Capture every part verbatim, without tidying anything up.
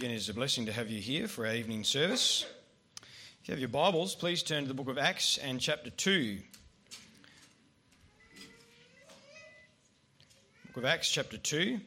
Again, it's a blessing to have you here for our evening service. If you have your Bibles, please turn to the book of Acts and chapter two. Book of Acts chapter two.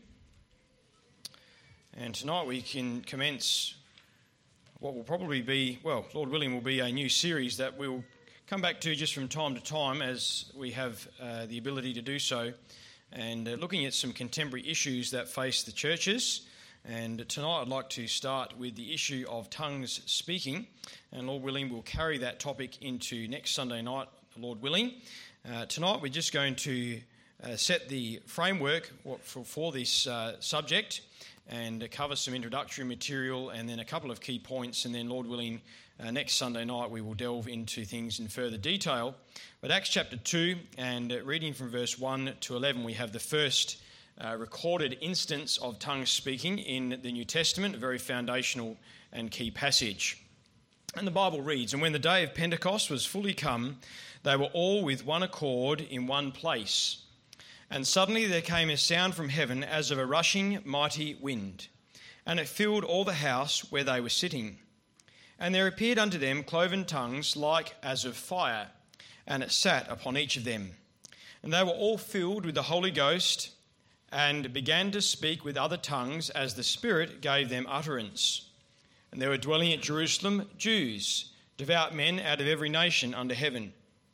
And tonight we can commence what will probably be, well, Lord willing, will be a new series that we'll come back to just from time to time as we have uh, the ability to do so, and uh, looking at some contemporary issues that face the churches. And tonight I'd like to start with the issue of tongues speaking, and Lord willing we'll carry that topic into next Sunday night, Lord willing. Uh, tonight we're just going to uh, set the framework for, for this uh, subject and cover some introductory material and then a couple of key points, and then Lord willing uh, next Sunday night we will delve into things in further detail. But Acts chapter two, and uh, reading from verse one to eleven, we have the first Uh, recorded instance of tongues speaking in the New Testament, a very foundational and key passage. And the Bible reads, "And when the day of Pentecost was fully come, they were all with one accord in one place. And suddenly there came a sound from heaven as of a rushing mighty wind, and it filled all the house where they were sitting. And there appeared unto them cloven tongues like as of fire, and it sat upon each of them. And they were all filled with the Holy Ghost, and began to speak with other tongues as the Spirit gave them utterance. And there were dwelling at Jerusalem Jews, devout men out of every nation under heaven.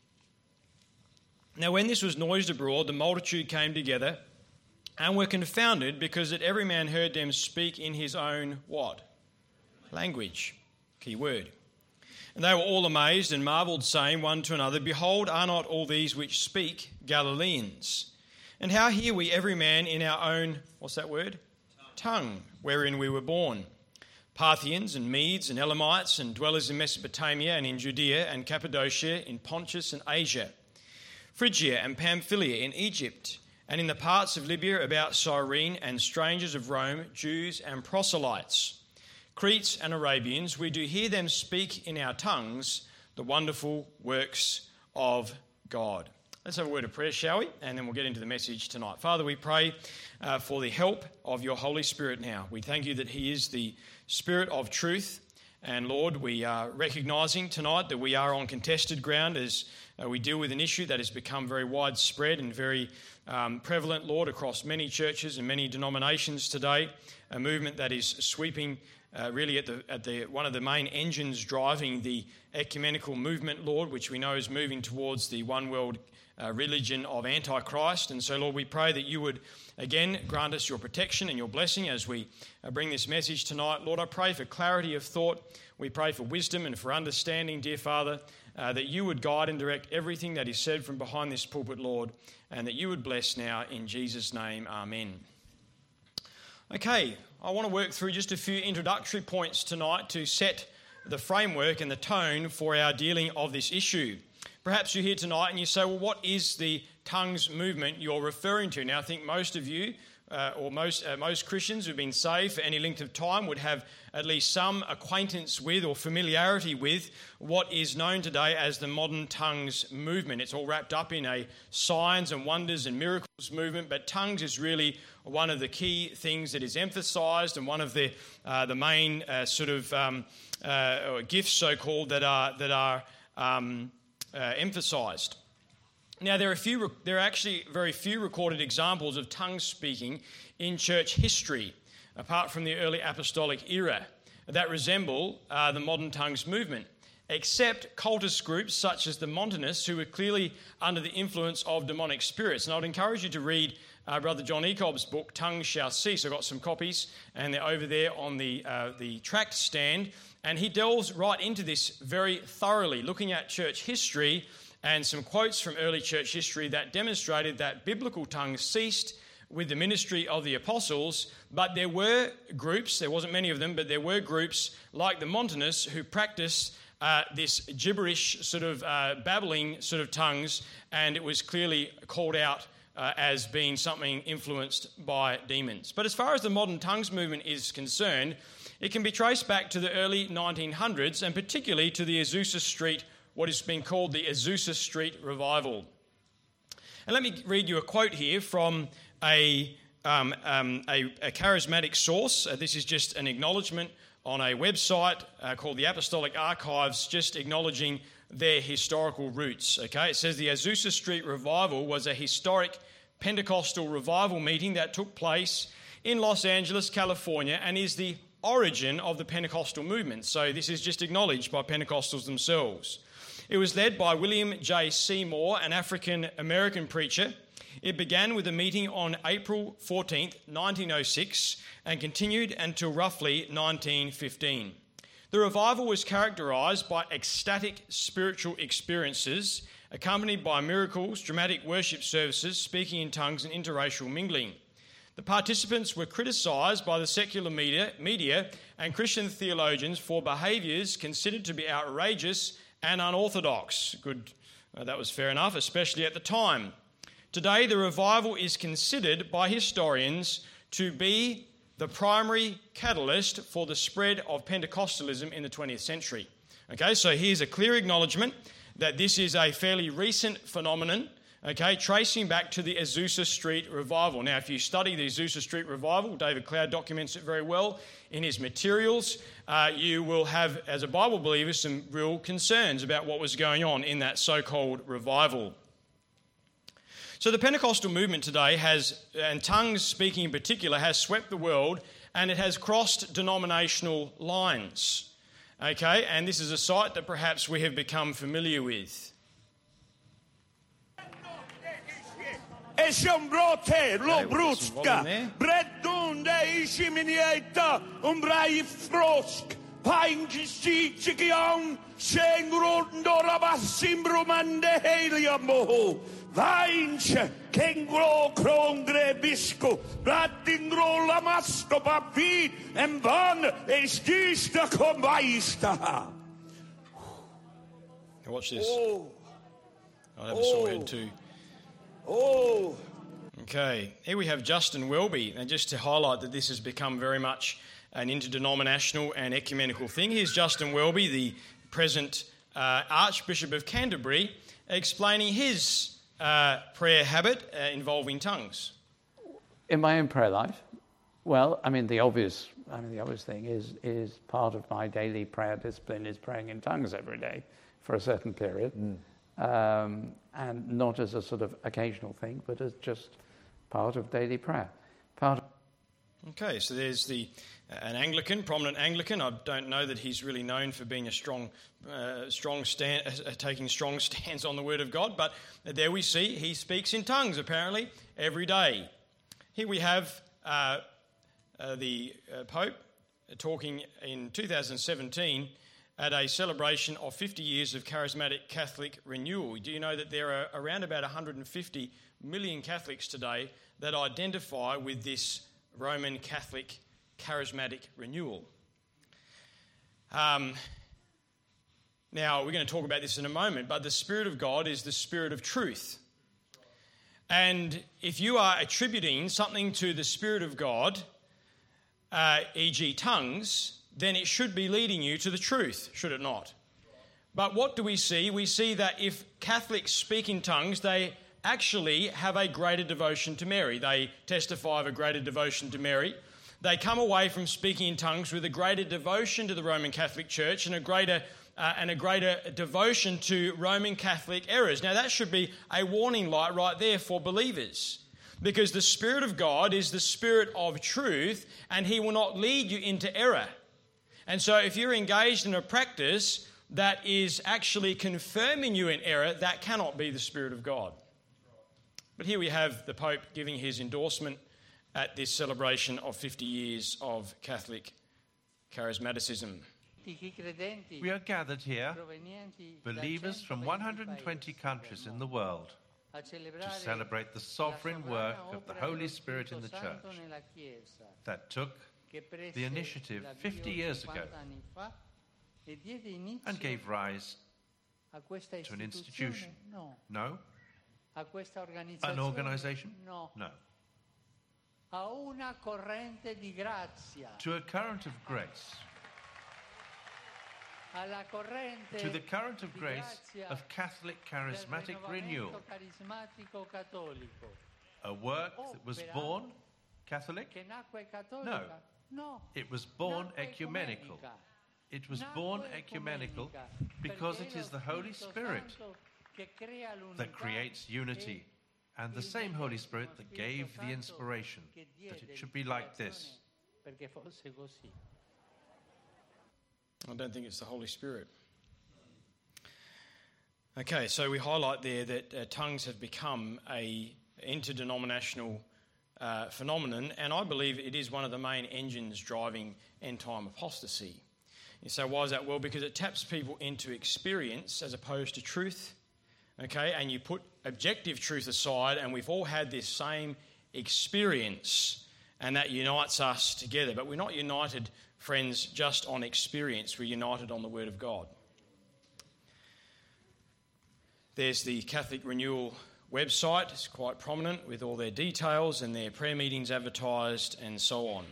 Now when this was noised abroad, the multitude came together, and were confounded, because that every man heard them speak in his own," what? Language. Key word. "And they were all amazed, and marvelled, saying one to another, Behold, are not all these which speak Galileans? And how hear we every man in our own," what's that word? Tongue. Tongue, wherein we were born. Parthians and Medes and Elamites and dwellers in Mesopotamia and in Judea and Cappadocia, in Pontus and Asia, Phrygia and Pamphylia, in Egypt, and in the parts of Libya about Cyrene, and strangers of Rome, Jews and proselytes, Cretes and Arabians, we do hear them speak in our tongues the wonderful works of God." Let's have a word of prayer, shall we? And then we'll get into the message tonight. Father, we pray uh, for the help of your Holy Spirit now. We thank you that he is the Spirit of truth. And Lord, we are recognising tonight that we are on contested ground as uh, we deal with an issue that has become very widespread and very um, prevalent, Lord, across many churches and many denominations today. A movement that is sweeping uh, really at the at the one of the main engines driving the ecumenical movement, Lord, which we know is moving towards the one world Uh, religion of Antichrist. And so, Lord, we pray that you would again grant us your protection and your blessing as we uh, bring this message tonight. Lord, I pray for clarity of thought. We pray for wisdom and for understanding, dear Father, uh, that you would guide and direct everything that is said from behind this pulpit, Lord, and that you would bless now in Jesus' name. Amen. Okay, I want to work through just a few introductory points tonight to set the framework and the tone for our dealing of this issue. Perhaps you're here tonight and you say, well, what is the tongues movement you're referring to? Now, I think most of you, uh, or most uh, most Christians who've been saved for any length of time would have at least some acquaintance with or familiarity with what is known today as the modern tongues movement. It's all wrapped up in a signs and wonders and miracles movement, but tongues is really one of the key things that is emphasised, and one of the uh, the main uh, sort of um, uh, gifts, so-called, that are that are um, Uh, emphasised. Now, there are few. There are actually very few recorded examples of tongues speaking in church history, apart from the early apostolic era, that resemble uh, the modern tongues movement, except cultist groups such as the Montanists, who were clearly under the influence of demonic spirits. And I would encourage you to read uh, Brother John Ecobb's book, Tongues Shall Cease. I've got some copies, and they're over there on the uh, the tract stand. And he delves right into this very thoroughly, looking at church history and some quotes from early church history that demonstrated that biblical tongues ceased with the ministry of the apostles, but there were groups, there wasn't many of them, but there were groups like the Montanists who practiced uh, this gibberish sort of uh, babbling sort of tongues, and it was clearly called out uh, as being something influenced by demons. But as far as the modern tongues movement is concerned, it can be traced back to the early nineteen hundreds, and particularly to the Azusa Street, what has been called the Azusa Street Revival. And let me read you a quote here from a um, um, a, a charismatic source. Uh, this is just an acknowledgement on a website uh, called the Apostolic Archives, just acknowledging their historical roots. Okay, it says the Azusa Street Revival was a historic Pentecostal revival meeting that took place in Los Angeles, California, and is the origin of the Pentecostal movement. So this is just acknowledged by Pentecostals themselves. It was led by William J. Seymour, an African-American preacher. It began with a meeting on April fourteenth, nineteen oh six, and continued until roughly nineteen fifteen. The revival was characterised by ecstatic spiritual experiences, accompanied by miracles, dramatic worship services, speaking in tongues, and interracial mingling. The participants were criticised by the secular media, media and Christian theologians for behaviours considered to be outrageous and unorthodox. Good, uh, that was fair enough, especially at the time. Today, the revival is considered by historians to be the primary catalyst for the spread of Pentecostalism in the twentieth century. Okay, so here's a clear acknowledgement that this is a fairly recent phenomenon, okay, tracing back to the Azusa Street Revival. Now, if you study the Azusa Street Revival, David Cloud documents it very well in his materials, uh, you will have, as a Bible believer, some real concerns about what was going on in that so-called revival. So the Pentecostal movement today has, and tongues speaking in particular, has swept the world, and it has crossed denominational lines. Okay, and this is a sight that perhaps we have become familiar with. Esembrote, Lobruska, Bredunde, Ishiminieta, Umbrai Frosk, Pine Chichikion, Sengrundo Rabasimbrumande Heliamo, Vines, Kengro, Krongre Bisco, Bratingro Lamasco Papi, and Van Estista Combaista. Watch this. Oh. I'll have a sore head too. Oh. Okay, here we have Justin Welby, and just to highlight that this has become very much an interdenominational and ecumenical thing, here's Justin Welby, the present uh, Archbishop of Canterbury, explaining his uh, prayer habit uh, involving tongues. In my own prayer life, well, I mean, the obvious, I mean, the obvious thing is is part of my daily prayer discipline is praying in tongues every day for a certain period. Mm. Um, and not as a sort of occasional thing, but as just part of daily prayer. Part of Okay, so there's the uh, an Anglican, prominent Anglican. I don't know that he's really known for being a strong, uh, strong stand, uh, taking strong stands on the Word of God, but there we see he speaks in tongues apparently every day. Here we have uh, uh, the uh, Pope talking in two thousand seventeen at a celebration of fifty years of charismatic Catholic renewal. Do you know that there are around about one hundred fifty million Catholics today that identify with this Roman Catholic charismatic renewal? Um, now, we're going to talk about this in a moment, but the Spirit of God is the Spirit of truth. And if you are attributing something to the Spirit of God, uh, for example tongues, then it should be leading you to the truth, should it not? But what do we see? We see that if Catholics speak in tongues, they actually have a greater devotion to Mary. They testify of a greater devotion to Mary. They come away from speaking in tongues with a greater devotion to the Roman Catholic Church and a greater uh, and a greater devotion to Roman Catholic errors. Now that should be a warning light right there for believers, because the Spirit of God is the Spirit of truth, and He will not lead you into error. And so if you're engaged in a practice that is actually confirming you in error, that cannot be the Spirit of God. But here we have the Pope giving his endorsement at this celebration of fifty years of Catholic charismaticism. We are gathered here, believers from one hundred twenty countries in the world, to celebrate the sovereign work of the Holy Spirit in the Church that took the initiative fifty years ago and gave rise to an institution. No? An organization? No. To a current of grace. To the current of grace of Catholic charismatic renewal. A work that was born Catholic? No. It was born ecumenical. It was born ecumenical because it is the Holy Spirit that creates unity, and the same Holy Spirit that gave the inspiration that it should be like this. I don't think it's the Holy Spirit. Okay, so we highlight there that uh, tongues have become a interdenominational uh, phenomenon, and I believe it is one of the main engines driving end-time apostasy. You say, why is that? Well, because it taps people into experience as opposed to truth, okay? And you put objective truth aside, and we've all had this same experience, and that unites us together. But we're not united, friends, just on experience. We're united on the Word of God. There's the Catholic Renewal website. It's quite prominent with all their details and their prayer meetings advertised and so on.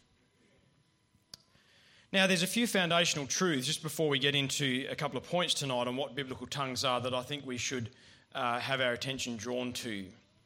Now, there's a few foundational truths just before we get into a couple of points tonight on what biblical tongues are that I think we should uh, have our attention drawn to,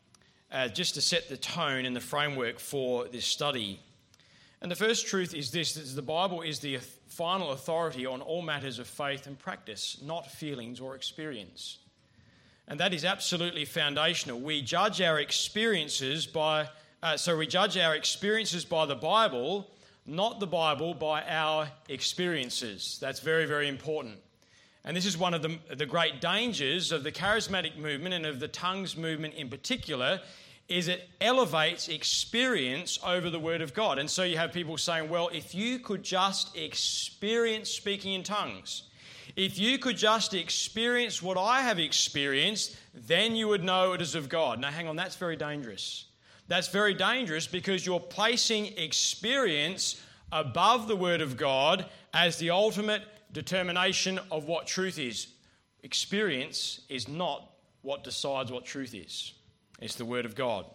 uh, just to set the tone and the framework for this study. And the first truth is this, that the Bible is the final authority on all matters of faith and practice, not feelings or experience. And that is absolutely foundational. We judge our experiences by, uh, so we judge our experiences by the Bible, not the Bible by our experiences. That's very, very important. And this is one of the, the great dangers of the charismatic movement and of the tongues movement in particular, is it elevates experience over the Word of God. And so you have people saying, well, if you could just experience speaking in tongues, if you could just experience what I have experienced, then you would know it is of God. Now, hang on, that's very dangerous. That's very dangerous because you're placing experience above the Word of God as the ultimate determination of what truth is. Experience is not what decides what truth is. It's the Word of God.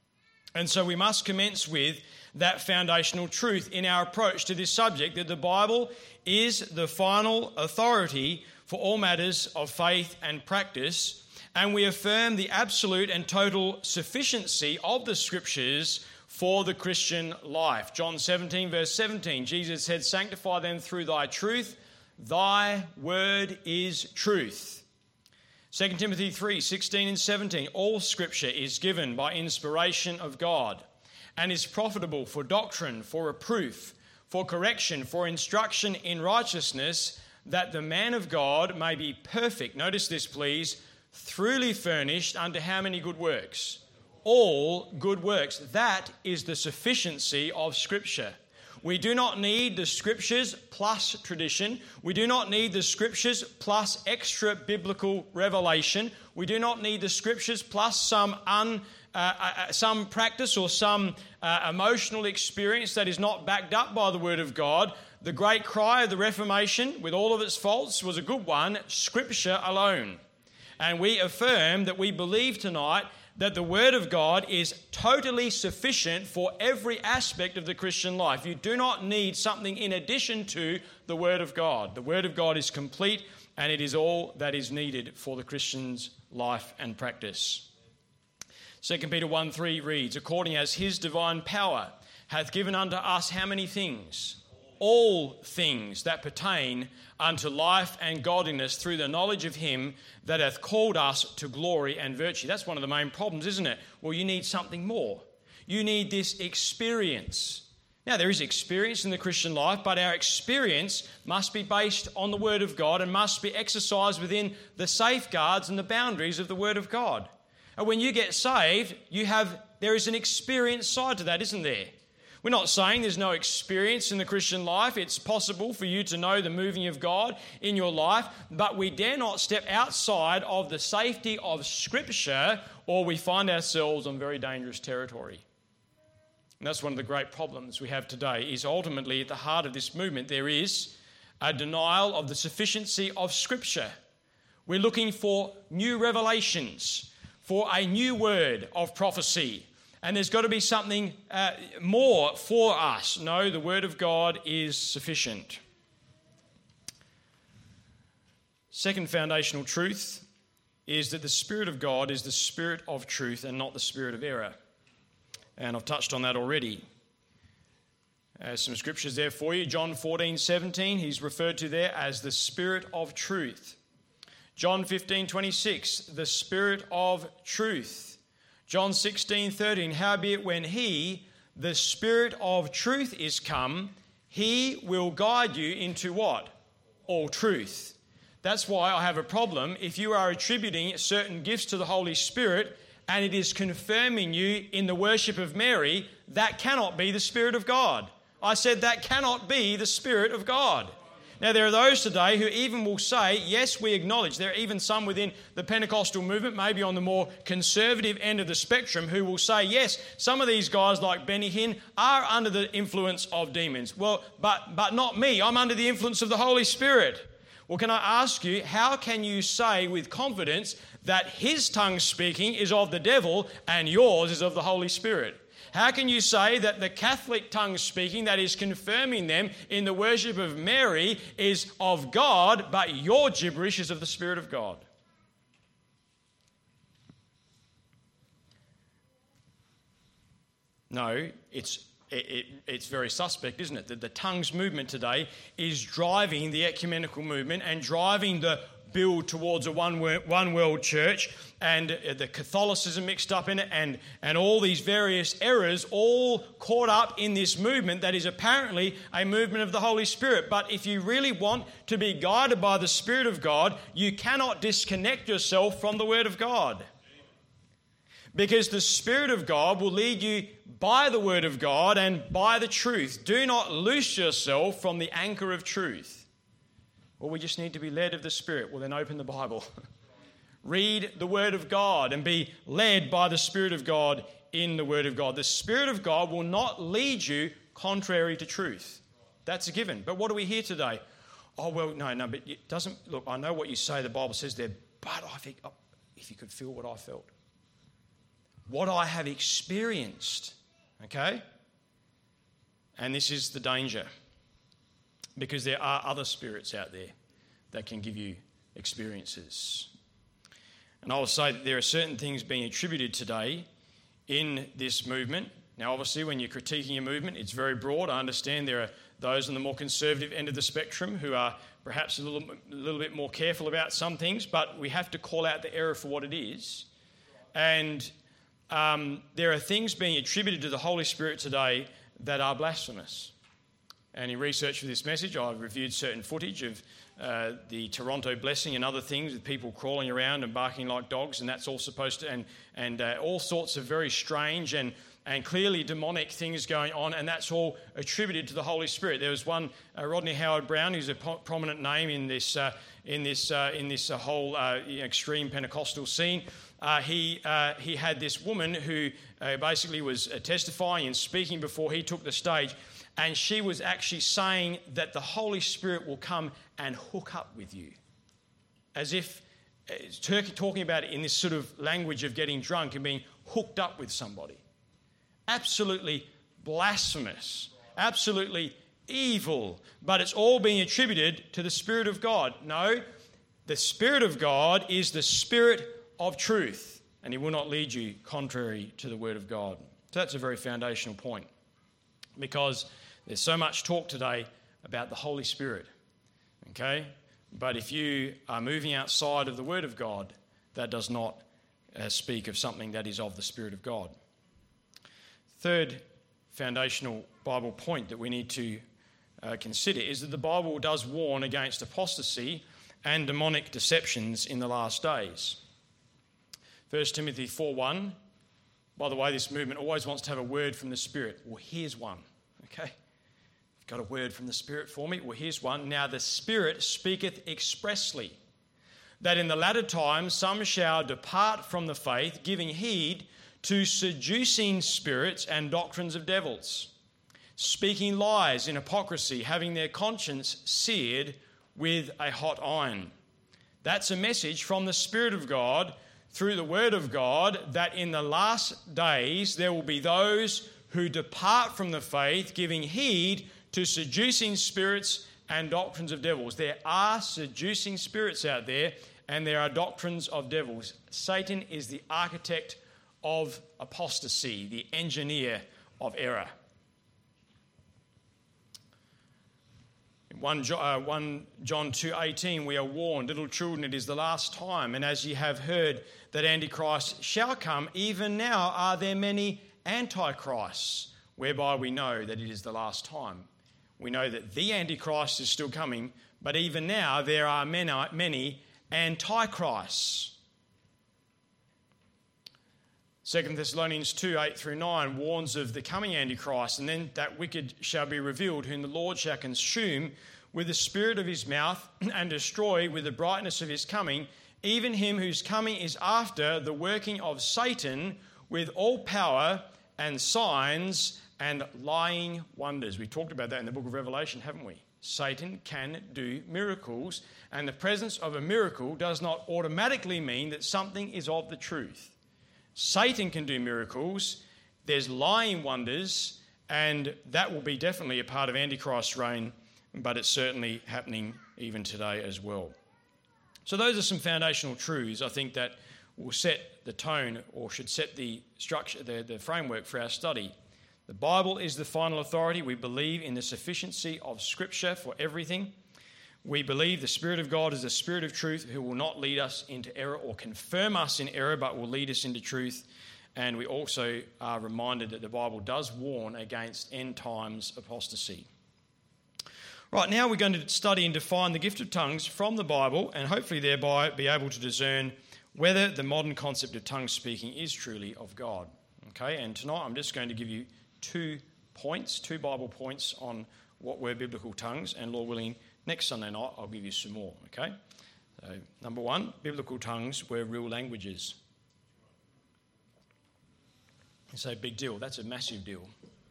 And so we must commence with that foundational truth in our approach to this subject, that the Bible is the final authority for all matters of faith and practice, and we affirm the absolute and total sufficiency of the Scriptures for the Christian life. John seventeen, verse seventeen, Jesus said, "Sanctify them through thy truth. Thy word is truth." Second Timothy three, sixteen and seventeen, all Scripture is given by inspiration of God and is profitable for doctrine, for reproof, for correction, for instruction in righteousness, that the man of God may be perfect. Notice this, please. Truly furnished unto how many good works? All good works. That is the sufficiency of Scripture. We do not need the Scriptures plus tradition. We do not need the Scriptures plus extra biblical revelation. We do not need the Scriptures plus some un, uh, uh, some practice or some uh, emotional experience that is not backed up by the Word of God. The great cry of the Reformation, with all of its faults, was a good one: Scripture alone. And we affirm that we believe tonight that the Word of God is totally sufficient for every aspect of the Christian life. You do not need something in addition to the Word of God. The Word of God is complete, and it is all that is needed for the Christian's life and practice. Second Peter one three reads, "According as his divine power hath given unto us how many things? All things that pertain unto life and godliness through the knowledge of him that hath called us to glory and virtue." That's one of the main problems, isn't it? Well, you need something more. You need this experience. Now, there is experience in the Christian life, but our experience must be based on the Word of God and must be exercised within the safeguards and the boundaries of the Word of God. And when you get saved, you have there is an experience side to that, isn't there? We're not saying there's no experience in the Christian life. It's possible for you to know the moving of God in your life, but we dare not step outside of the safety of Scripture, or we find ourselves on very dangerous territory. And that's one of the great problems we have today, is ultimately at the heart of this movement there is a denial of the sufficiency of Scripture. We're looking for new revelations, for a new word of prophecy. And there's got to be something uh, more for us. No, the Word of God is sufficient. Second foundational truth is that the Spirit of God is the Spirit of truth and not the spirit of error. And I've touched on that already. Uh, some scriptures there for you. John fourteen seventeen, he's referred to there as the Spirit of truth. John fifteen twenty-six, the Spirit of truth. John sixteen thirteen, howbeit when he, the Spirit of truth, is come, he will guide you into what? All truth. That's why I have a problem if you are attributing certain gifts to the Holy Spirit and it is confirming you in the worship of Mary. That cannot be the Spirit of God. I said that cannot be the Spirit of God. Now, there are those today who even will say, yes, we acknowledge. There are even some within the Pentecostal movement, maybe on the more conservative end of the spectrum, who will say, yes, some of these guys like Benny Hinn are under the influence of demons. Well, but, but not me. I'm under the influence of the Holy Spirit. Well, can I ask you, how can you say with confidence that his tongue speaking is of the devil and yours is of the Holy Spirit? How can you say that the Catholic tongue speaking that is confirming them in the worship of Mary is of God, but your gibberish is of the Spirit of God? No, it's it, it, it's very suspect, isn't it? That the tongues movement today is driving the ecumenical movement and driving the build towards a one world, one world church, and the Catholicism mixed up in it, and, and all these various errors all caught up in this movement that is apparently a movement of the Holy Spirit. But if you really want to be guided by the Spirit of God, you cannot disconnect yourself from the Word of God. Because the Spirit of God will lead you by the Word of God and by the truth. Do not loose yourself from the anchor of truth. Well, we just need to be led of the Spirit. Well, then open the Bible. Read the Word of God and be led by the Spirit of God in the Word of God. The Spirit of God will not lead you contrary to truth. That's a given. But what do we hear today? Oh, well, no, no, but it doesn't... Look, I know what you say, the Bible says there, but I think, oh, if you could feel what I felt. What I have experienced, okay? And this is the danger. Because there are other spirits out there that can give you experiences. And I will say that there are certain things being attributed today in this movement. Now, obviously, when you're critiquing a movement, it's very broad. I understand there are those on the more conservative end of the spectrum who are perhaps a little, a little bit more careful about some things, but we have to call out the error for what it is. And um, there are things being attributed to the Holy Spirit today that are blasphemous. And in research for this message, I've reviewed certain footage of uh, the Toronto blessing and other things with people crawling around and barking like dogs, and that's all supposed to, and, and uh, all sorts of very strange and, and clearly demonic things going on, and that's all attributed to the Holy Spirit. There was one, uh, Rodney Howard-Browne, who's a po- prominent name in this uh, in this uh, in this uh, whole uh, extreme Pentecostal scene. Uh, he uh, he had this woman who uh, basically was uh, testifying and speaking before he took the stage. And she was actually saying that the Holy Spirit will come and hook up with you. As if Turkey talking about it in this sort of language of getting drunk and being hooked up with somebody. Absolutely blasphemous. Absolutely evil. But it's all being attributed to the Spirit of God. No, the Spirit of God is the Spirit of truth. And He will not lead you contrary to the Word of God. So that's a very foundational point. Because there's so much talk today about the Holy Spirit, okay? But if you are moving outside of the Word of God, that does not uh, speak of something that is of the Spirit of God. Third foundational Bible point that we need to uh, consider is that the Bible does warn against apostasy and demonic deceptions in the last days. First Timothy four one. By the way, this movement always wants to have a word from the Spirit. Well, here's one, okay? You've got a word from the Spirit for me? Well, here's one. Now the Spirit speaketh expressly, that in the latter times some shall depart from the faith, giving heed to seducing spirits and doctrines of devils, speaking lies in hypocrisy, having their conscience seared with a hot iron. That's a message from the Spirit of God through the Word of God, that in the last days there will be those who depart from the faith, giving heed to seducing spirits and doctrines of devils. There are seducing spirits out there, and there are doctrines of devils. Satan is the architect of apostasy, the engineer of error. In First John two eighteen, we are warned, little children, it is the last time, and as ye have heard that Antichrist shall come, even now are there many antichrists, whereby we know that it is the last time. We know that the Antichrist is still coming, but even now there are many, many antichrists. Second Thessalonians two, eight through nine warns of the coming Antichrist, and then that wicked shall be revealed, whom the Lord shall consume with the spirit of his mouth and destroy with the brightness of his coming, even him whose coming is after the working of Satan with all power and signs and lying wonders. We talked about that in the book of Revelation, haven't we? Satan can do miracles, and the presence of a miracle does not automatically mean that something is of the truth. Satan can do miracles, there's lying wonders, and that will be definitely a part of Antichrist's reign, but it's certainly happening even today as well. So those are some foundational truths, I think, that will set the tone, or should set the structure, the, the framework for our study. The Bible is the final authority. We believe in the sufficiency of Scripture for everything. We believe the Spirit of God is the Spirit of truth, who will not lead us into error or confirm us in error, but will lead us into truth. And we also are reminded that the Bible does warn against end times apostasy. Right, now we're going to study and define the gift of tongues from the Bible, and hopefully thereby be able to discern whether the modern concept of tongue speaking is truly of God. Okay, and tonight I'm just going to give you two points, two Bible points on what were biblical tongues, and Lord willing, next Sunday night I'll give you some more, okay? So, number one, biblical tongues were real languages. You say, big deal. That's a massive deal.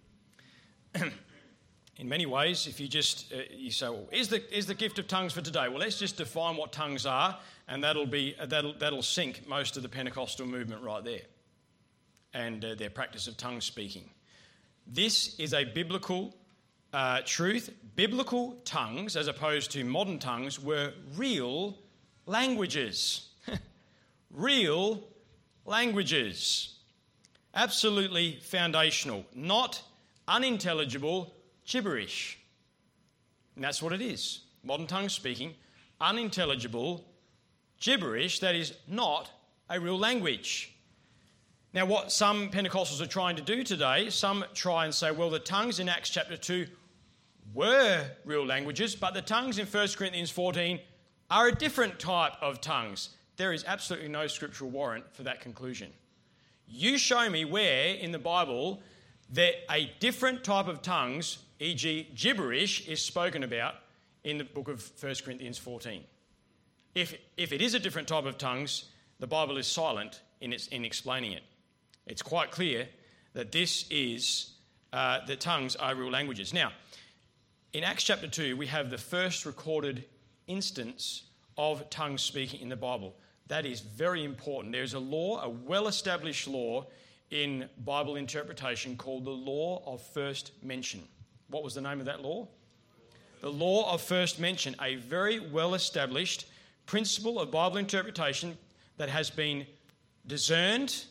In many ways, if you just, uh, you say, well, is the, is the gift of tongues for today? Well, let's just define what tongues are, and that'll be uh, that'll that'll sink most of the Pentecostal movement right there, and uh, their practice of tongue speaking. This is a biblical uh, truth. Biblical tongues, as opposed to modern tongues, were real languages. Real languages. Absolutely foundational, not unintelligible gibberish. And that's what it is. Modern tongue speaking, unintelligible gibberish that is not a real language. Now, what some Pentecostals are trying to do today, some try and say, well, the tongues in Acts chapter two were real languages, but the tongues in First Corinthians fourteen are a different type of tongues. There is absolutely no scriptural warrant for that conclusion. You show me where in the Bible that a different type of tongues, for example gibberish, is spoken about in the book of First Corinthians fourteen. If, if it is a different type of tongues, the Bible is silent in, its, in explaining it. It's quite clear that this is, uh, the tongues are real languages. Now, in Acts chapter two, we have the first recorded instance of tongue speaking in the Bible. That is very important. There's a law, a well-established law in Bible interpretation called the law of first mention. What was the name of that law? The law of first mention, a very well-established principle of Bible interpretation that has been discerned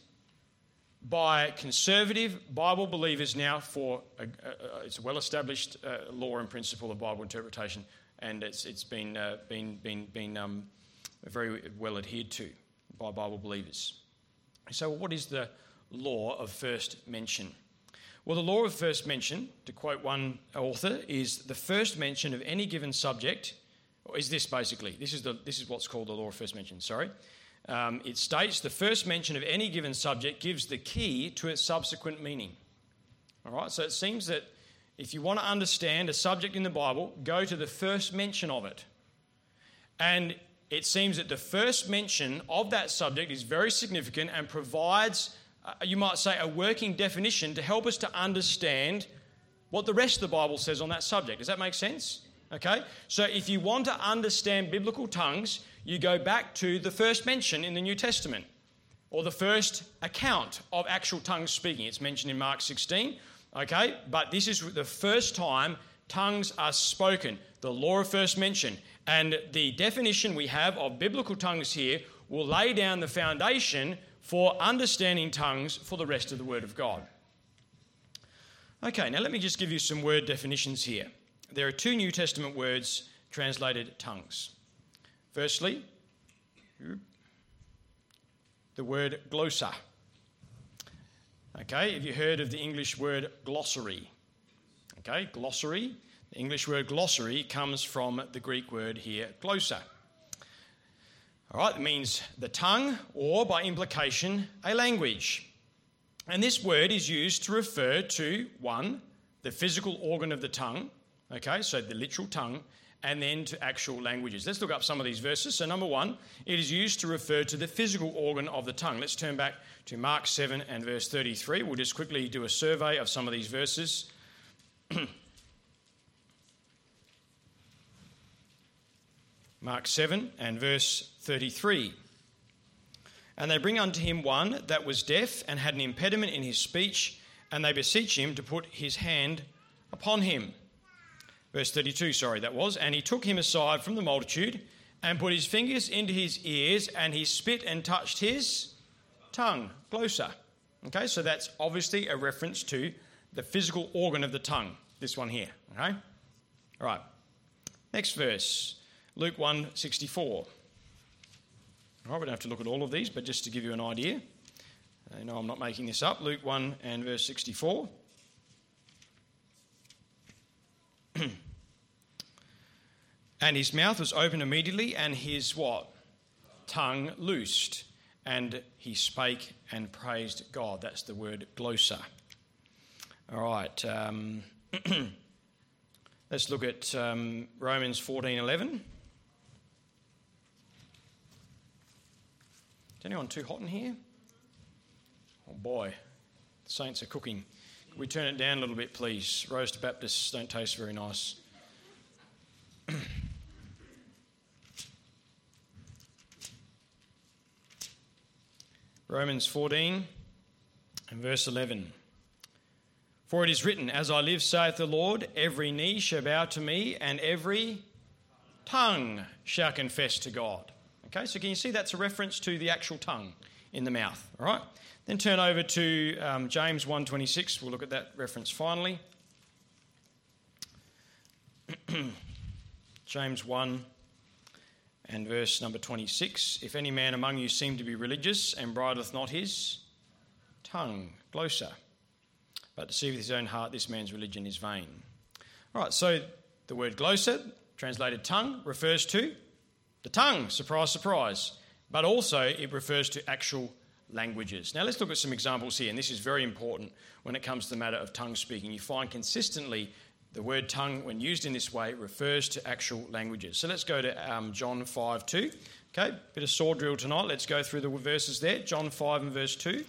by conservative Bible believers now for, a, a, it's a well-established uh, law and principle of Bible interpretation, and it's it's been uh, been been been um, very well adhered to by Bible believers. So, what is the law of first mention? Well, the law of first mention, to quote one author, is the first mention of any given subject. Or is this basically? This is the this is what's called the law of first mention. Sorry. Um, it states the first mention of any given subject gives the key to its subsequent meaning. All right, so it seems that if you want to understand a subject in the Bible, go to the first mention of it. And it seems that the first mention of that subject is very significant and provides, uh, you might say, a working definition to help us to understand what the rest of the Bible says on that subject. Does that make sense? Okay, so if you want to understand biblical tongues, you go back to the first mention in the New Testament, or the first account of actual tongues speaking. It's mentioned in Mark sixteen, okay, but this is the first time tongues are spoken, the law of first mention. And the definition we have of biblical tongues here will lay down the foundation for understanding tongues for the rest of the Word of God. Okay, now let me just give you some word definitions here. There are two New Testament words translated tongues. Firstly, the word glossa. Okay, have you heard of the English word glossary? Okay, glossary. The English word glossary comes from the Greek word here, glossa. All right, it means the tongue, or by implication, a language. And this word is used to refer to, one, the physical organ of the tongue, okay, so the literal tongue, and then to actual languages. Let's look up some of these verses. So number one, it is used to refer to the physical organ of the tongue. Let's turn back to Mark seven and verse thirty-three. We'll just quickly do a survey of some of these verses. Mark seven and verse thirty-three. And they bring unto him one that was deaf and had an impediment in his speech, and they beseech him to put his hand upon him. Verse thirty-two, sorry, that was. And he took him aside from the multitude and put his fingers into his ears, and he spit and touched his tongue, glossa. Okay, so that's obviously a reference to the physical organ of the tongue, this one here. Okay, all right. Next verse, Luke one sixty-four. All right, we don't have to look at all of these, but just to give you an idea. I know I'm not making this up. Luke one and verse sixty-four. And his mouth was opened immediately, and his what? Tongue loosed. And he spake and praised God. That's the word glossa. All right. Um, let's look at um, Romans fourteen eleven. Is anyone too hot in here? Oh boy, the saints are cooking. Can we turn it down a little bit, please? Roast Baptists don't taste very nice. Romans fourteen and verse eleven. For it is written, as I live, saith the Lord, every knee shall bow to me, and every tongue shall confess to God. Okay, so can you see that's a reference to the actual tongue in the mouth, all right? Then turn over to um, James one twenty-six. We'll look at that reference finally. James one and verse number twenty-six. If any man among you seem to be religious and bridleth not his tongue, glossa, but deceiveth his own heart, this man's religion is vain. All right, so the word glossa, translated tongue, refers to the tongue, surprise, surprise, but also it refers to actual languages. Now let's look at some examples here, and this is very important when it comes to the matter of tongue speaking. You find consistently the word tongue, when used in this way, refers to actual languages. So let's go to um, John five two. Okay, bit of sword drill tonight. Let's go through the verses there. John five and verse two.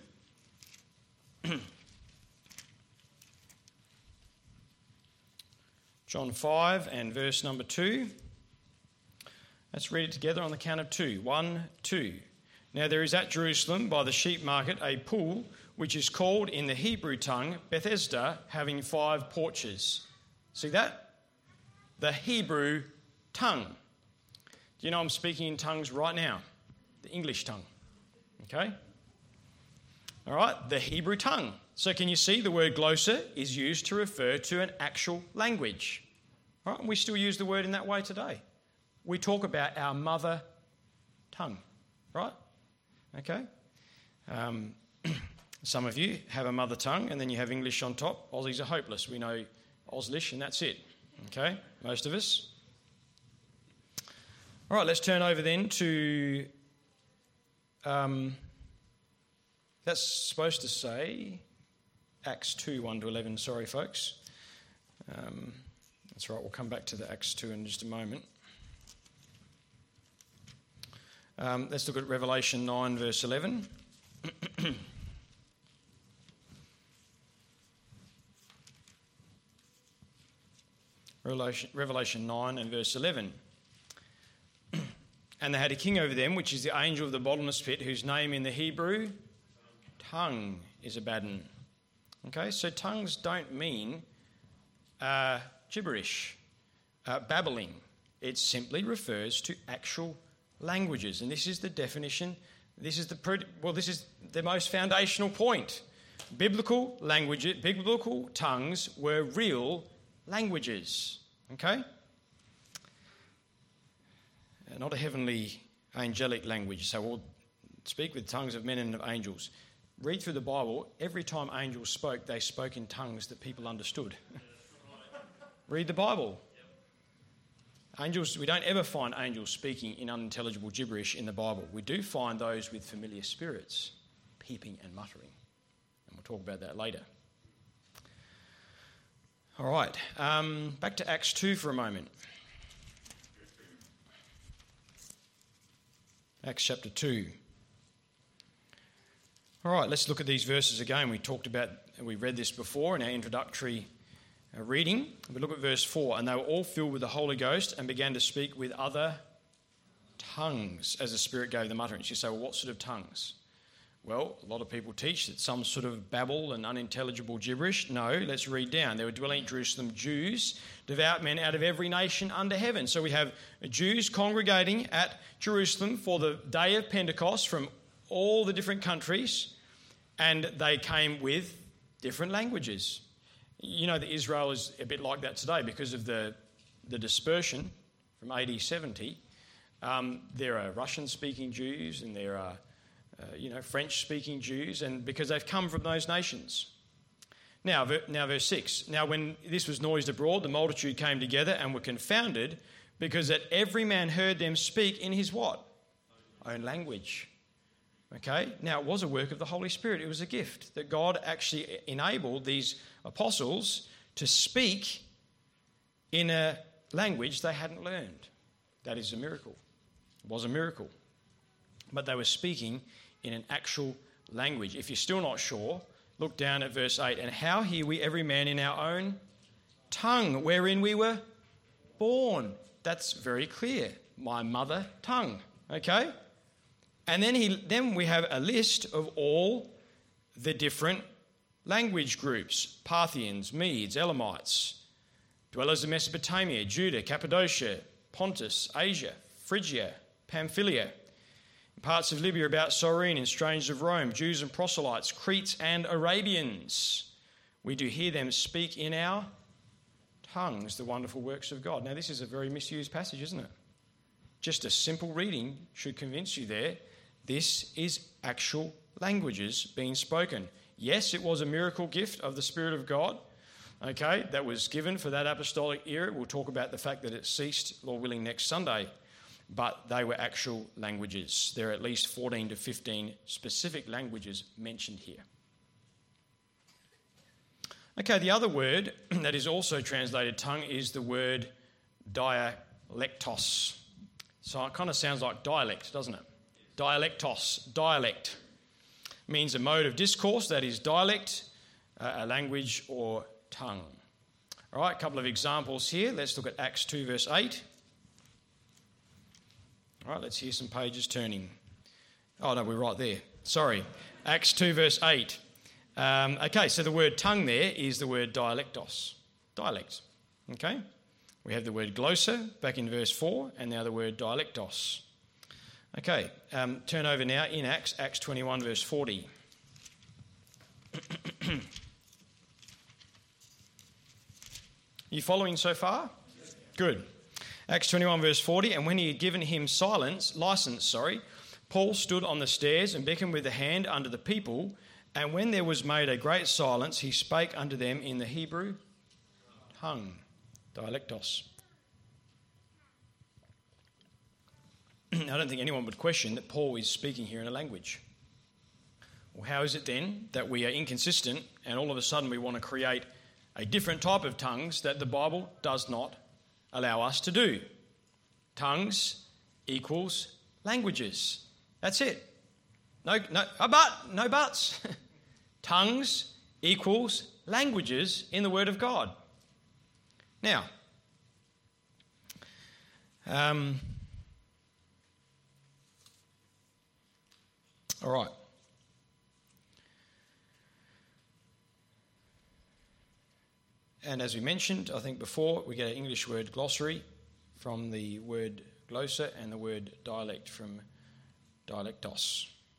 John five and verse number two. Let's read it together on the count of two. One, two. Now there is at Jerusalem by the sheep market a pool which is called in the Hebrew tongue Bethesda, having five porches. See that? The Hebrew tongue. Do you know I'm speaking in tongues right now? The English tongue. Okay? All right, the Hebrew tongue. So can you see the word glossa is used to refer to an actual language? All right, and we still use the word in that way today. We talk about our mother tongue, right? Okay. Um, some of you have a mother tongue and then you have English on top. Aussies are hopeless. We know Auslish and that's it. Okay, most of us. All right, let's turn over then to... Um, that's supposed to say Acts two, one to eleven. Sorry, folks. Um, that's right, we'll come back to the Acts two in just a moment. Um, let's look at Revelation nine, verse eleven. Revelation, Revelation nine and verse eleven. And they had a king over them, which is the angel of the bottomless pit, whose name in the Hebrew tongue is Abaddon. Okay, so tongues don't mean uh, gibberish, uh, babbling. It simply refers to actual languages, and this is the definition This is the well. This is the most foundational point. Biblical language, biblical tongues were real languages. Okay, not a heavenly angelic language. So we'll speak with tongues of men and of angels. Read through the Bible. Every time angels spoke, they spoke in tongues that people understood. Read the Bible. Angels, we don't ever find angels speaking in unintelligible gibberish in the Bible. We do find those with familiar spirits, peeping and muttering. And we'll talk about that later. All right, um, back to Acts two for a moment. Acts chapter two. All right, let's look at these verses again. We talked about, we read this before in our introductory uh, reading. We look at verse four. And they were all filled with the Holy Ghost and began to speak with other tongues as the Spirit gave them utterance. You say, well, what sort of tongues? Well, a lot of people teach that some sort of babble and unintelligible gibberish. No, let's read down. There were dwelling in Jerusalem Jews, devout men out of every nation under heaven. So we have Jews congregating at Jerusalem for the day of Pentecost from all the different countries, and they came with different languages. You know that Israel is a bit like that today because of the, the dispersion from A D seventy. Um, there are Russian-speaking Jews and there are Uh, you know, French-speaking Jews, and because they've come from those nations. Now, ver- now, verse six. Now, when this was noised abroad, the multitude came together and were confounded, because that every man heard them speak in his what? Own language. Okay? Now, it was a work of the Holy Spirit. It was a gift that God actually enabled these apostles to speak in a language they hadn't learned. That is a miracle. It was a miracle. But they were speaking in an actual language. If you're still not sure, look down at verse eight. And how hear we every man in our own tongue, wherein we were born? That's very clear. My mother tongue. Okay? And then he, then we have a list of all the different language groups. Parthians, Medes, Elamites, dwellers of Mesopotamia, Judah, Cappadocia, Pontus, Asia, Phrygia, Pamphylia, parts of Libya about Cyrene and strangers of Rome, Jews and proselytes, Cretes and Arabians. We do hear them speak in our tongues the wonderful works of God. Now, this is a very misused passage, isn't it? Just a simple reading should convince you there. This is actual languages being spoken. Yes, it was a miracle gift of the Spirit of God, okay, that was given for that apostolic era. We'll talk about the fact that it ceased, Lord willing, next Sunday. But they were actual languages. There are at least fourteen to fifteen specific languages mentioned here. Okay, the other word that is also translated tongue is the word dialectos. So it kind of sounds like dialect, doesn't it? Dialectos, dialect. Means a mode of discourse, that is dialect, a language or tongue. All right, a couple of examples here. Let's look at Acts two verse eight. All right, let's hear some pages turning. Oh, no, we're right there. Sorry. Acts two, verse eight. Um, okay, so the word tongue there is the word dialectos. Dialect. Okay? We have the word glossa back in verse four, and now the word dialectos. Okay, um, turn over now in Acts, Acts twenty-one, verse forty. You following so far? Good. Acts twenty-one verse forty, and when he had given him silence, license, sorry, Paul stood on the stairs and beckoned with the hand unto the people, and when there was made a great silence, he spake unto them in the Hebrew tongue, dialectos. I don't think anyone would question that Paul is speaking here in a language. Well, how is it then that we are inconsistent and all of a sudden we want to create a different type of tongues that the Bible does not allow us to do? Tongues equals languages. That's it. No, no, but no buts. Tongues equals languages in the Word of God. Now, um, all right. And as we mentioned, I think before, we get an English word glossary from the word glossa and the word dialect from dialectos.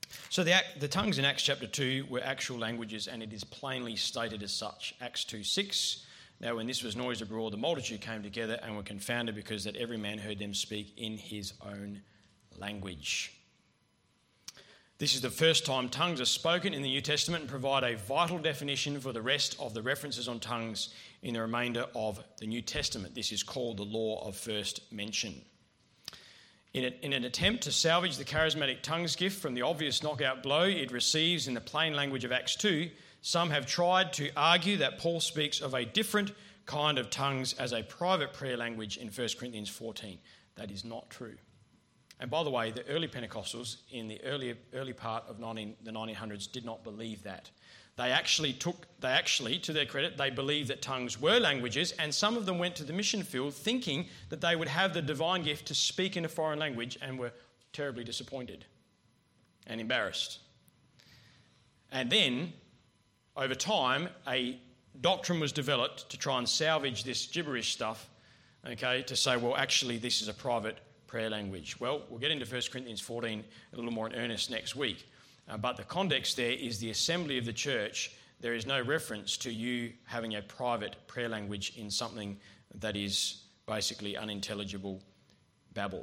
So the, the tongues in Acts chapter two were actual languages, and it is plainly stated as such. Acts two six, now when this was noised abroad, the multitude came together and were confounded, because that every man heard them speak in his own language. This is the first time tongues are spoken in the New Testament and provide a vital definition for the rest of the references on tongues in the remainder of the New Testament. This is called the law of first mention. In, a, in an attempt to salvage the charismatic tongues gift from the obvious knockout blow it receives in the plain language of Acts two, some have tried to argue that Paul speaks of a different kind of tongues as a private prayer language in First Corinthians fourteen. That is not true. And by the way, the early Pentecostals in the early early part of nineteen, the nineteen hundreds did not believe that. They actually took, they actually, to their credit, they believed that tongues were languages, and some of them went to the mission field thinking that they would have the divine gift to speak in a foreign language, and were terribly disappointed and embarrassed. And then, over time, a doctrine was developed to try and salvage this gibberish stuff, okay, to say, well, actually, this is a private prayer language. Well, we'll get into First Corinthians fourteen a little more in earnest next week. Uh, but the context there is the assembly of the church. There is no reference to you having a private prayer language in something that is basically unintelligible babble.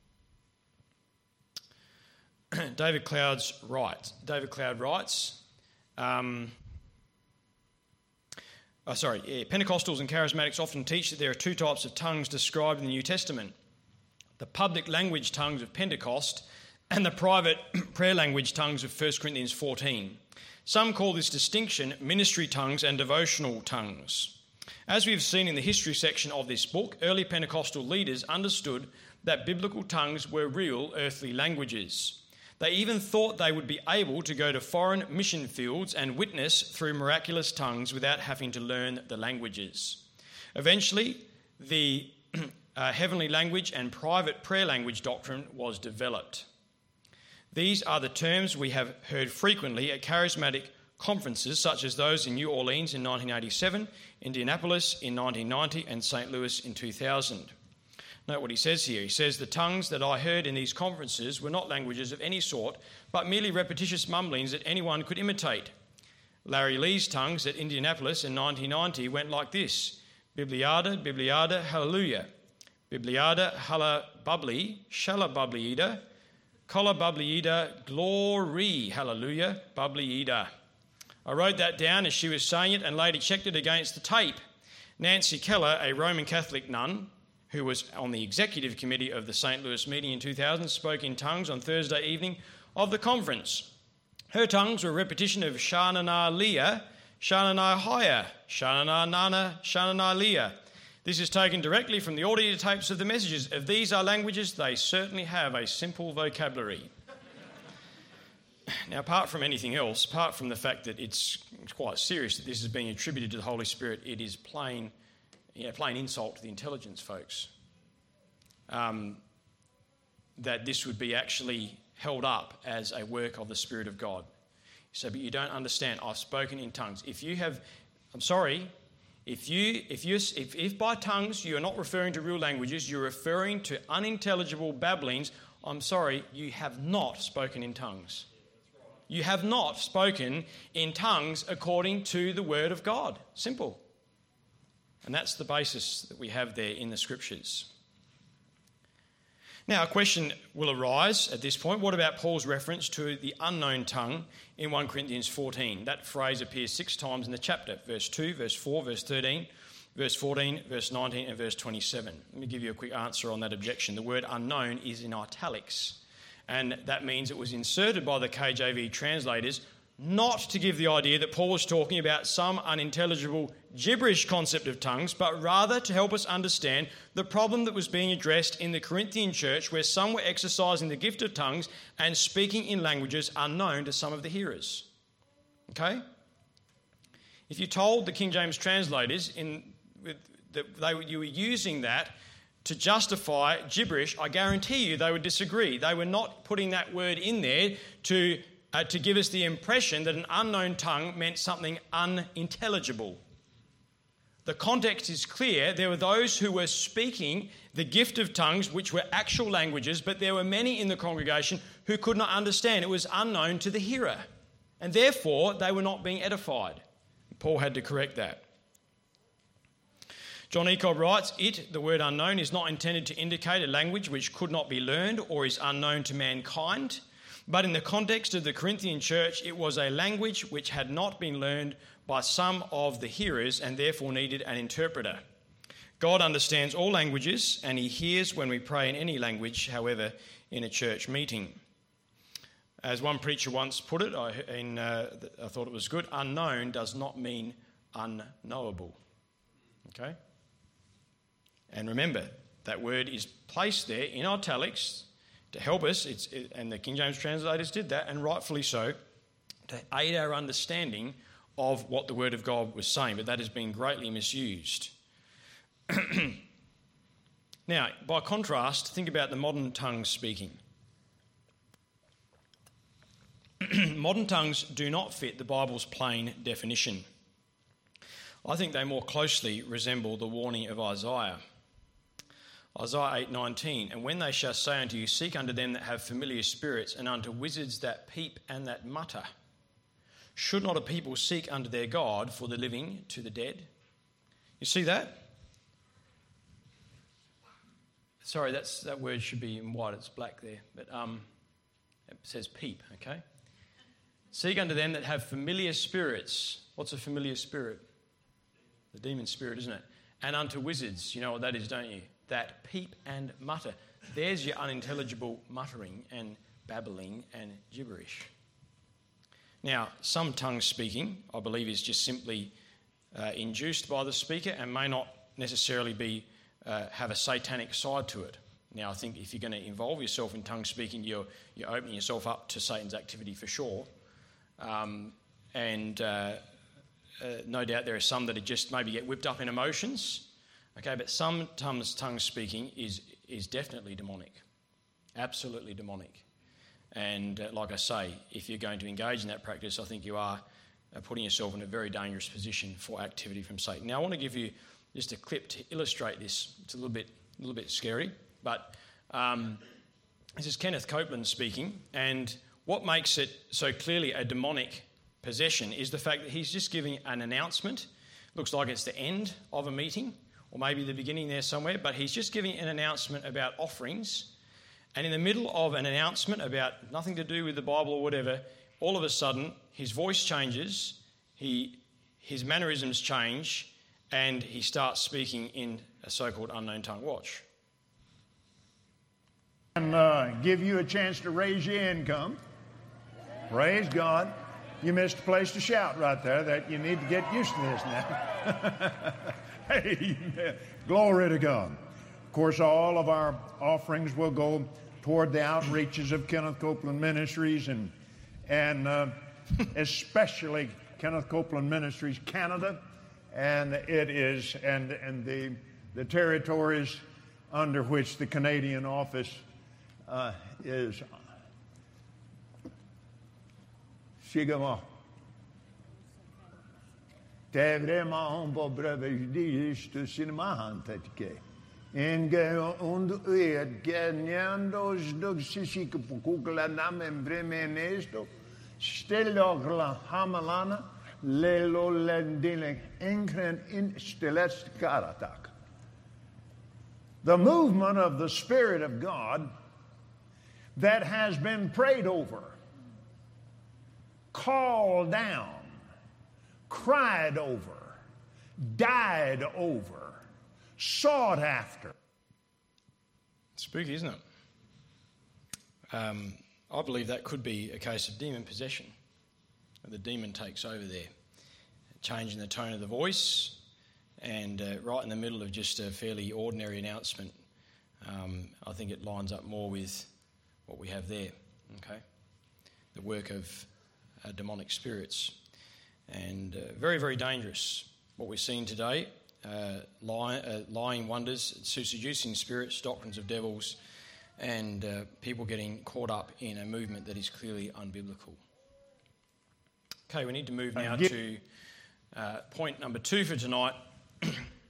David Cloud's right. David Cloud writes, um, oh, sorry, yeah, Pentecostals and Charismatics often teach that there are two types of tongues described in the New Testament: the public language tongues of Pentecost and the private prayer language tongues of First Corinthians fourteen. Some call this distinction ministry tongues and devotional tongues. As we've seen in the history section of this book, early Pentecostal leaders understood that biblical tongues were real earthly languages. They even thought they would be able to go to foreign mission fields and witness through miraculous tongues without having to learn the languages. Eventually, the uh, heavenly language and private prayer language doctrine was developed. These are the terms we have heard frequently at charismatic conferences such as those in New Orleans in nineteen eighty-seven, Indianapolis in nineteen ninety, and Saint Louis in two thousand. Note what he says here. He says, "The tongues that I heard in these conferences were not languages of any sort, but merely repetitious mumblings that anyone could imitate. Larry Lee's tongues at Indianapolis in nineteen ninety went like this: Bibliada, Bibliada, hallelujah. Bibliada, halla bubbly, shalla bubblyida, kolla bubblyida, glory, hallelujah, bubblyida." I wrote that down as she was saying it and later checked it against the tape. Nancy Keller, a Roman Catholic nun who was on the executive committee of the Saint Louis meeting in two thousand, spoke in tongues on Thursday evening of the conference. Her tongues were a repetition of Shanana Leah, Shanana Haya, Shanana Nana, Shanana Leah. This is taken directly from the audio tapes of the messages. If these are languages, they certainly have a simple vocabulary. Now, apart from anything else, apart from the fact that it's quite serious that this is being attributed to the Holy Spirit, it is plain, you know, plain insult to the intelligence folks. Um, that this would be actually held up as a work of the Spirit of God. So, but you don't understand. I've spoken in tongues. If you have, I'm sorry, if you, if you, if, if by tongues you are not referring to real languages, you're referring to unintelligible babblings, I'm sorry, you have not spoken in tongues. You have not spoken in tongues according to the Word of God. Simple. And that's the basis that we have there in the Scriptures. Now, a question will arise at this point. What about Paul's reference to the unknown tongue in First Corinthians fourteen? That phrase appears six times in the chapter. Verse two, verse four, verse thirteen, verse fourteen, verse nineteen, and verse twenty-seven. Let me give you a quick answer on that objection. The word unknown is in italics. And that means it was inserted by the K J V translators not to give the idea that Paul was talking about some unintelligible gibberish concept of tongues, but rather to help us understand the problem that was being addressed in the Corinthian church, where some were exercising the gift of tongues and speaking in languages unknown to some of the hearers. Okay? If you told the King James translators in, that they, you were using that to justify gibberish, I guarantee you they would disagree. They were not putting that word in there to, uh, to give us the impression that an unknown tongue meant something unintelligible. The context is clear. There were those who were speaking the gift of tongues, which were actual languages, but there were many in the congregation who could not understand. It was unknown to the hearer, and therefore they were not being edified. Paul had to correct that. John Ecob writes, "It, the word unknown, is not intended to indicate a language which could not be learned or is unknown to mankind, but in the context of the Corinthian church, it was a language which had not been learned by some of the hearers and therefore needed an interpreter. God understands all languages and he hears when we pray in any language, however, in a church meeting." As one preacher once put it, I, in, uh, I thought it was good, unknown does not mean unknowable. Okay? And remember, that word is placed there in italics to help us, it's, it, and the King James translators did that, and rightfully so, to aid our understanding of what the Word of God was saying, but that has been greatly misused. Now, by contrast, think about the modern tongue speaking. Modern tongues do not fit the Bible's plain definition. I think they more closely resemble the warning of Isaiah. Isaiah eight nineteen, "And when they shall say unto you, seek unto them that have familiar spirits, and unto wizards that peep and that mutter. Should not a people seek unto their God for the living to the dead?" You see that? Sorry, that's that word should be in white. It's black there, but um, it says peep. Okay. Seek unto them that have familiar spirits. What's a familiar spirit? The demon spirit, isn't it? And unto wizards. You know what that is, don't you? That peep and mutter. There's your unintelligible muttering and babbling and gibberish. Now, some tongue speaking, I believe, is just simply uh, induced by the speaker and may not necessarily be uh, have a satanic side to it. Now, I think if you're going to involve yourself in tongue speaking, you're, you're opening yourself up to Satan's activity for sure. Um, and uh, uh, no doubt there are some that are just maybe get whipped up in emotions. Okay, but sometimes tongue speaking is is definitely demonic, absolutely demonic. And uh, like I say, if you're going to engage in that practice, I think you are uh, putting yourself in a very dangerous position for activity from Satan. Now, I want to give you just a clip to illustrate this. It's a little bit, a little bit scary, but um, this is Kenneth Copeland speaking. And what makes it so clearly a demonic possession is the fact that he's just giving an announcement. Looks like it's the end of a meeting, or maybe the beginning there somewhere, but he's just giving an announcement about offerings. And in the middle of an announcement about nothing to do with the Bible or whatever, all of a sudden his voice changes, he, his mannerisms change, and he starts speaking in a so-called unknown tongue. Watch. And uh, give you a chance to raise your income. Praise God. You missed a place to shout right there. That you need to get used to this now. Amen. Glory to God. Of course, all of our offerings will go toward the outreaches of Kenneth Copeland Ministries, and and uh, especially Kenneth Copeland Ministries Canada, and it is and and the the territories under which the Canadian office uh, is. Sigama. Det vraiment un beau brevet juste cinéma hantatike. Enge und et genyandos dog sisik pukula namen bremenesto. Stellogla hamalana lelo lendile enkren in stelest karatak. The movement of the Spirit of God that has been prayed over, called down, cried over, died over, sought after. Spooky, isn't it? Um, I believe that could be a case of demon possession. The demon takes over there, changing the tone of the voice, and uh, right in the middle of just a fairly ordinary announcement. Um, I think it lines up more with what we have there, okay? The work of uh, demonic spirits. And uh, very, very dangerous. What we're seeing today, uh, lie, uh, lying wonders, seducing spirits, doctrines of devils, and uh, people getting caught up in a movement that is clearly unbiblical. Okay, we need to move now to uh, point number two for tonight,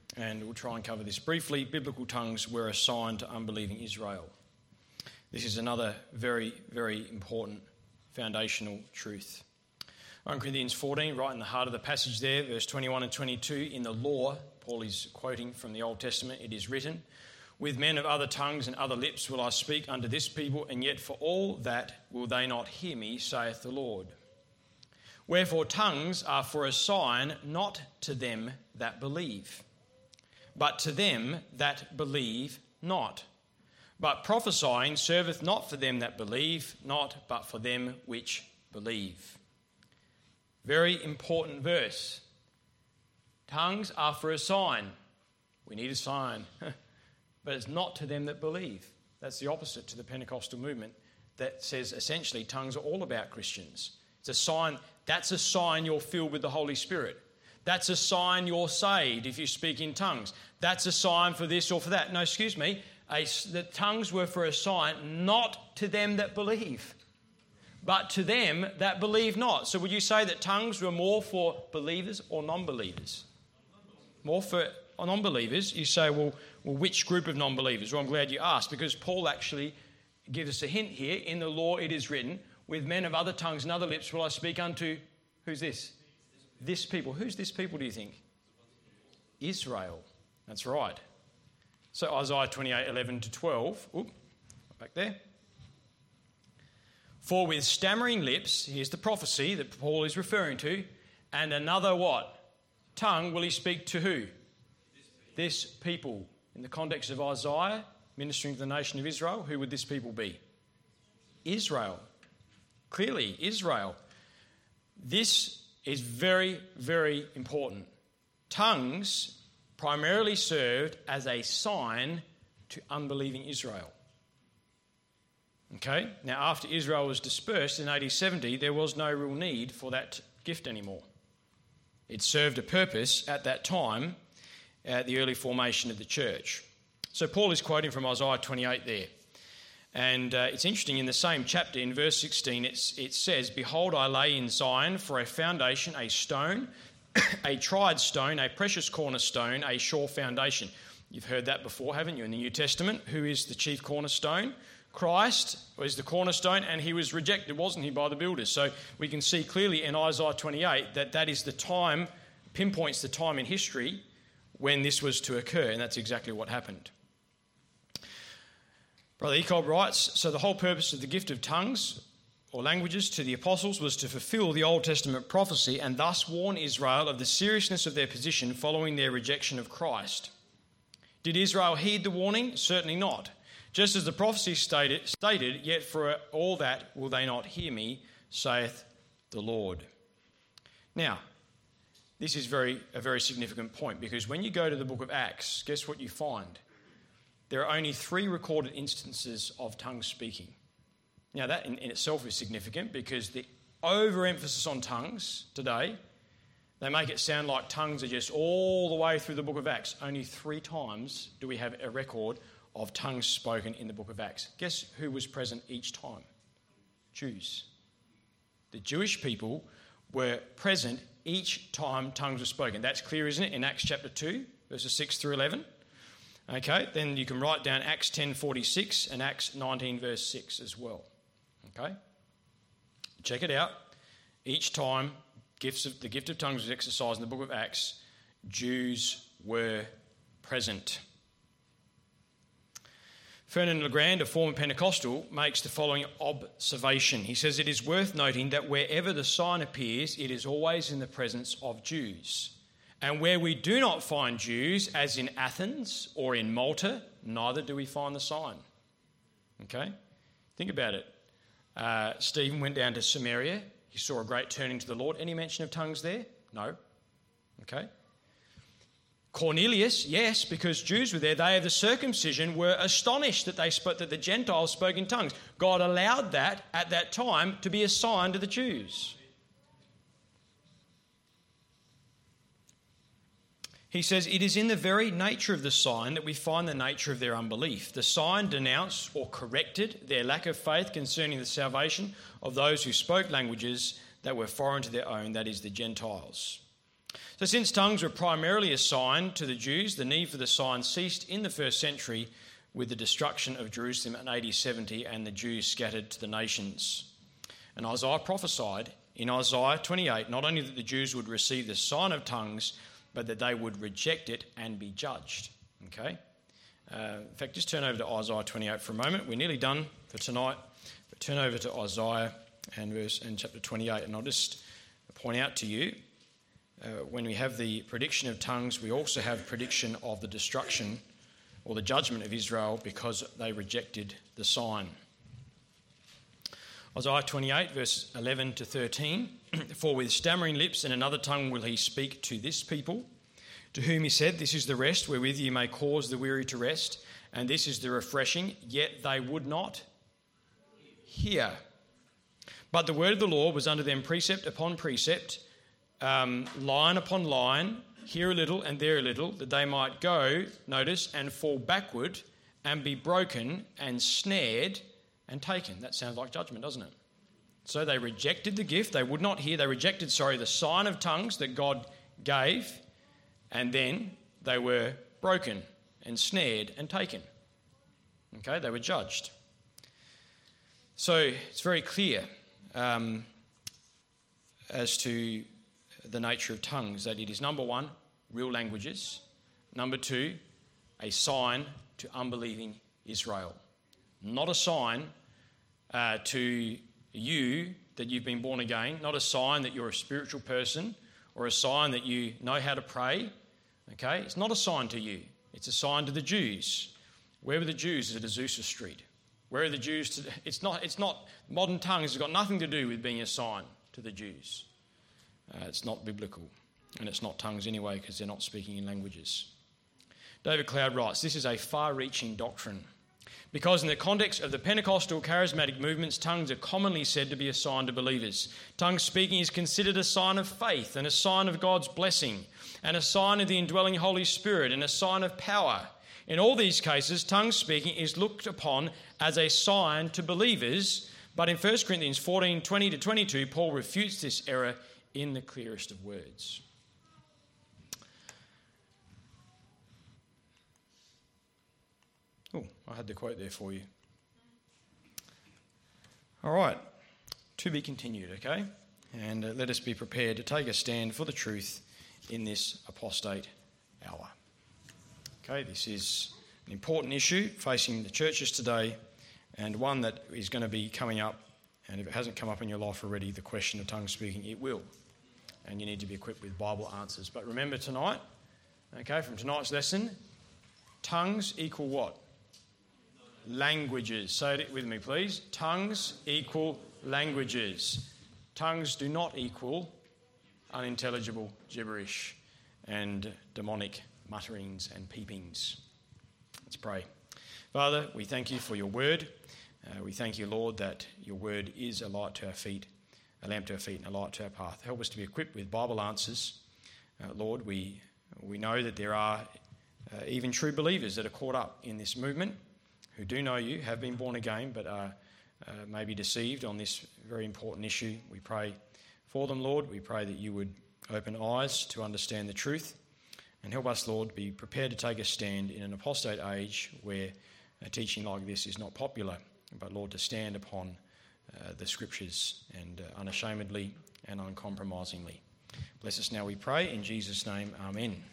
and we'll try and cover this briefly. Biblical tongues were a sign to unbelieving Israel. This is another very, very important foundational truth. First Corinthians fourteen, right in the heart of the passage there, verse twenty-one and twenty-two, in the law, Paul is quoting from the Old Testament, it is written, with men of other tongues and other lips will I speak unto this people, and yet for all that will they not hear me, saith the Lord. Wherefore tongues are for a sign, not to them that believe, but to them that believe not. But prophesying serveth not for them that believe not, but for them which believe. Very important verse. Tongues are for a sign. We need a sign. But it's not to them that believe. That's the opposite to the Pentecostal movement that says essentially tongues are all about Christians. It's a sign. That's a sign you're filled with the Holy Spirit. That's a sign you're saved if you speak in tongues. That's a sign for this or for that. No, excuse me. A, the tongues were for a sign not to them that believe, but to them that believe not. So would you say that tongues were more for believers or non-believers? More for non-believers. You say, well, well, which group of non-believers? Well, I'm glad you asked, because Paul actually gives us a hint here. In the law it is written, with men of other tongues and other lips will I speak unto, who's this? This people. Who's this people, do you think? Israel. That's right. So Isaiah twenty-eight, eleven to twelve. Oop, back there. For with stammering lips, here's the prophecy that Paul is referring to, and another what? Tongue will he speak to who? This people. In the context of Isaiah, ministering to the nation of Israel, who would this people be? Israel. Clearly, Israel. This is very, very important. Tongues primarily served as a sign to unbelieving Israel. Okay, now after Israel was dispersed in A D seventy, there was no real need for that gift anymore. It served a purpose at that time, at the early formation of the church. So Paul is quoting from Isaiah twenty-eight there. And uh, it's interesting, in the same chapter, in verse sixteen, it's, it says, Behold, I lay in Zion for a foundation, a stone, a tried stone, a precious cornerstone, a sure foundation. You've heard that before, haven't you, in the New Testament? Who is the chief cornerstone? Christ was the cornerstone, and he was rejected, wasn't he, by the builders? So we can see clearly in Isaiah twenty-eight that that is the time, pinpoints the time in history when this was to occur, and that's exactly what happened. Brother Ecob writes, so the whole purpose of the gift of tongues or languages to the apostles was to fulfill the Old Testament prophecy and thus warn Israel of the seriousness of their position following their rejection of Christ. Did Israel heed the warning? Certainly not. Just as the prophecy stated, stated, yet for all that will they not hear me, saith the Lord. Now, this is very a very significant point, because when you go to the book of Acts, guess what you find? There are only three recorded instances of tongue speaking. Now, that in, in itself is significant, because the overemphasis on tongues today, they make it sound like tongues are just all the way through the book of Acts. Only three times do we have a record of tongues spoken in the book of Acts. Guess who was present each time? Jews. The Jewish people were present each time tongues were spoken. That's clear, isn't it, in Acts chapter two, verses six through eleven? Okay, then you can write down Acts ten forty-six and Acts nineteen verse six as well. Okay, check it out. Each time gifts of, the gift of tongues was exercised in the book of Acts, Jews were present. Ferdinand Legrand, a former Pentecostal, makes the following observation. He says, it is worth noting that wherever the sign appears, it is always in the presence of Jews. And where we do not find Jews, as in Athens or in Malta, neither do we find the sign. Okay? Think about it. Uh, Stephen went down to Samaria. He saw a great turning to the Lord. Any mention of tongues there? No. Okay? Cornelius, yes, because Jews were there. They of the circumcision were astonished that they spoke, that the Gentiles spoke in tongues. God allowed that at that time to be a sign to the Jews. He says, it is in the very nature of the sign that we find the nature of their unbelief. The sign denounced or corrected their lack of faith concerning the salvation of those who spoke languages that were foreign to their own, that is, the Gentiles. So since tongues were primarily a sign to the Jews, the need for the sign ceased in the first century with the destruction of Jerusalem in A D seventy and the Jews scattered to the nations. And Isaiah prophesied in Isaiah twenty-eight not only that the Jews would receive the sign of tongues, but that they would reject it and be judged. Okay? Uh, in fact, just turn over to Isaiah twenty-eight for a moment. We're nearly done for tonight. But turn over to Isaiah and verse and chapter twenty-eight, and I'll just point out to you, uh, when we have the prediction of tongues, we also have prediction of the destruction or the judgment of Israel because they rejected the sign. Isaiah twenty-eight, verse eleven to thirteen, for with stammering lips and another tongue will he speak to this people, to whom he said, this is the rest wherewith you may cause the weary to rest, and this is the refreshing, yet they would not hear. But the word of the Lord was unto them precept upon precept, um, line upon line, here a little and there a little, that they might go, notice, and fall backward and be broken and snared and taken. That sounds like judgment, doesn't it? So they rejected the gift. They would not hear. They rejected, sorry, the sign of tongues that God gave. And then they were broken and snared and taken. Okay, they were judged. So it's very clear um, as to the nature of tongues that it is, number one, real languages. Number two, a sign to unbelieving Israel. Not a sign uh, to you that you've been born again, not a sign that you're a spiritual person or a sign that you know how to pray. Okay, it's not a sign to you. It's a sign to the Jews. Where were the Jews? At Azusa Street. Where are the Jews today? It's not, it's not, modern tongues has got nothing to do with being a sign to the Jews. Uh, it's not biblical. And it's not tongues anyway because they're not speaking in languages. David Cloud writes, this is a far-reaching doctrine because in the context of the Pentecostal charismatic movements, tongues are commonly said to be a sign to believers. Tongue speaking is considered a sign of faith and a sign of God's blessing and a sign of the indwelling Holy Spirit and a sign of power. In all these cases, tongue speaking is looked upon as a sign to believers, but in First Corinthians fourteen, twenty to twenty-two, Paul refutes this error in the clearest of words. Oh, I had the quote there for you. All right, to be continued, okay? And uh, let us be prepared to take a stand for the truth in this apostate hour. Okay, this is an important issue facing the churches today and one that is going to be coming up, and if it hasn't come up in your life already, the question of tongue speaking, it will. And you need to be equipped with Bible answers. But remember tonight, okay, from tonight's lesson, tongues equal what? Languages. Say it with me, please. Tongues equal languages. Tongues do not equal unintelligible gibberish and demonic mutterings and peepings. Let's pray. Father, we thank you for your word. Uh, we thank you, Lord, that your word is a light to our feet, a lamp to our feet and a light to our path. Help us to be equipped with Bible answers. Uh, Lord, we, we know that there are uh, even true believers that are caught up in this movement who do know you, have been born again, but are uh, maybe deceived on this very important issue. We pray for them, Lord. We pray that you would open eyes to understand the truth. And help us, Lord, be prepared to take a stand in an apostate age where a teaching like this is not popular, but, Lord, to stand upon uh, the Scriptures and uh, unashamedly and uncompromisingly. Bless us now, we pray. In Jesus' name, amen.